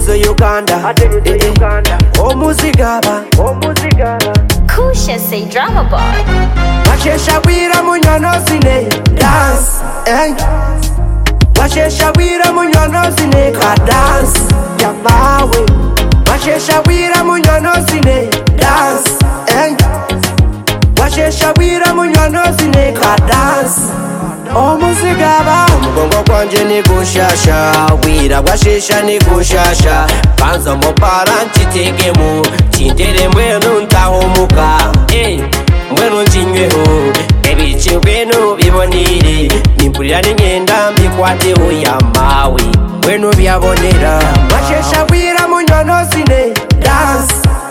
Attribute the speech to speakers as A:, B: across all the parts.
A: Uganda Omuzigaba
B: Kusha say drama boy
A: Bashesha wira munyono sine dance Bashesha wira munyono sine ka dance ya mawe Bashesha wira munyono sine dance Bashesha wira munyono sine ka dance Omuzigaba Mugongo kwanje ni gushasha Wira bashesha ni gushasha Panza mopara nchitegemu Chintere mwenu ntahumuka Mwenu njinyweho Ebice mwenu bibonire Nimpurira n'ingenda mbikwateho ya mawe Mwenu byabonera Bashesha wira munyono sine dance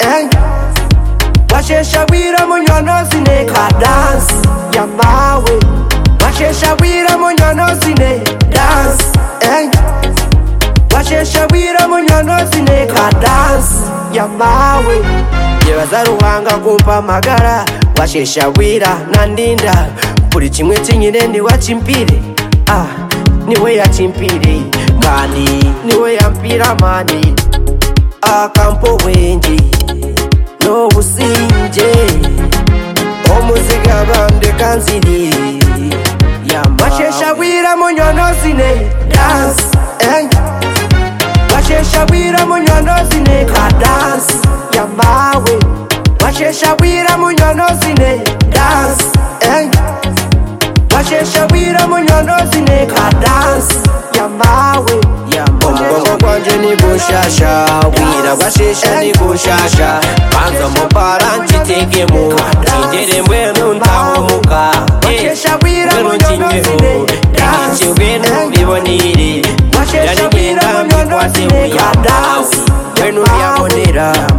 A: Bashesha wira munyono sine ka dance ya mawe Bashesha wira munyono sine dance Bashesha wira munyono sine ka dance ya mawe Yebaza ruhanga kumpa magara Bashesha wira nandinda Buri kimwe kinyine ni wachimpire niwe yachimpire Kandi niwe yampira mani Akampo wenji No businje Omuzigaba ndekanziri Bashesha wira munyono sine dance Bashesha wira munyono sine ka dance ya mawe Bashesha wira munyono sine dance Bashesha wira munyono sine ka dance ya mawe Omugongo kwanje ni gushasha Wira bashesha ni gushasha Panza mopara nchitegemu Chintere mwenu ntahumuka Bashesha wira munyono sine dance Mwenu bibonire Bashesha wira munyono sine ka dance Mwenu byabonera